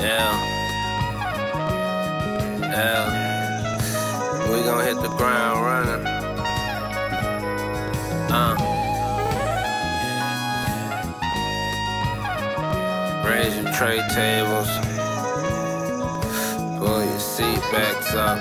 Yeah, we gon' hit the ground running. Raise your tray tables, pull your seat backs up.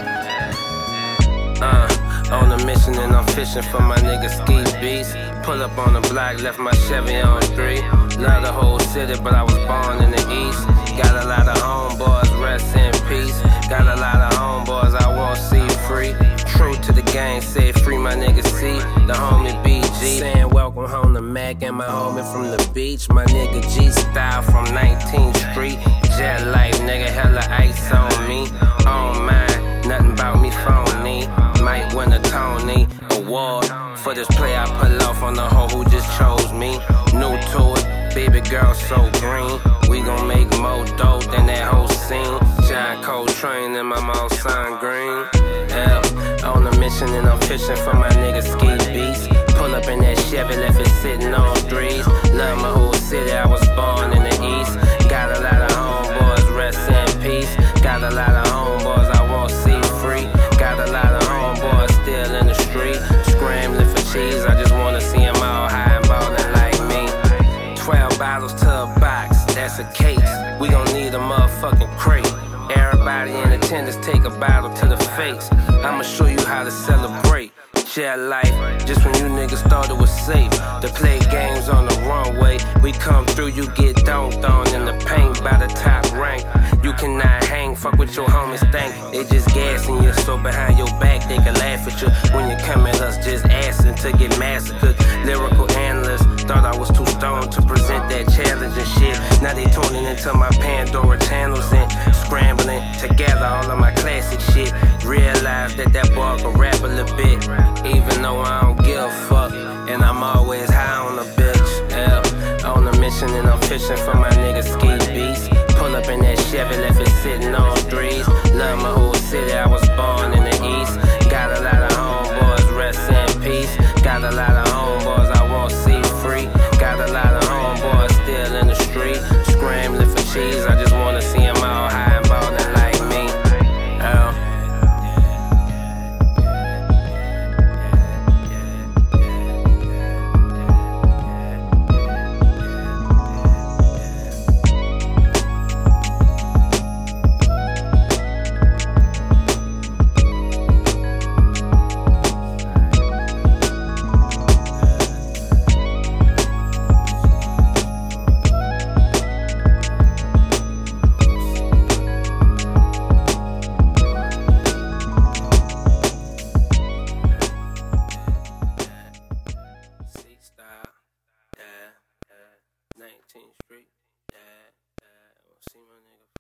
On a mission and I'm fishing for my nigga Ski Beast. Pull up on the block, left my Chevy on 3. Love the whole city, but I was born in the East. Got a lot of homeboys, rest in peace. Got a lot of homeboys I won't see free. True to the game, say free my nigga C, the homie BG. Saying welcome home to Mac and my homie from the beach. My nigga G Style from 19th Street. Jet life, nigga, hella ice on me. On mine, nothing about me phony. Might win a Tony Award for this play I pull off on the hoe who just chose me. New to it, baby girl so green. We gon' make more dope than that whole scene. John Coltrane and my mouth sign green. Yeah, on a mission and I'm fishing for my nigga Ski Beast. Pull up in that Chevy, left it sitting on 3s. Love my whole city, I was born in the East. Got a lot of homeboys, rest in peace. Got a lot of homeboys I won't see free. Got a lot of homeboys still in the street, scrambling for cheese. I just wanna see them all high and ballin' like me. 12 bottles to a box, that's a case. We gon' need a motherfucking crate. Everybody in attendance take a bottle to the face. I'ma show you how to celebrate. Jet life, just when you niggas thought it was safe to play games on the runway. We come through, you get dunked on in the paint by the top rank. You cannot hang, fuck with your homies think. They just gassing you, so behind your back they can laugh at you. When you come at us just asking to get massacred. Lyrical analysts thought I was too stoned to present that challenge and shit. Now they tuning into my Pandora channels and scrambling together all of my classic shit. Realize that boy can rap a little bit, even though I don't give a fuck. And I'm always high on the bitch. Yeah, on a mission and I'm fishing for my nigga Ski Beast. Pull up in that Chevy, left it sitting on 3s. Love my whole city, I was born in the East. Got a lot of homeboys, rest in peace. Got a lot of homeboys I won't see free. Got a lot of homeboys still in the street, scrambling for cheese. I just wanna see them all high and ballin' like me. Style, 19th Street, see my nigga.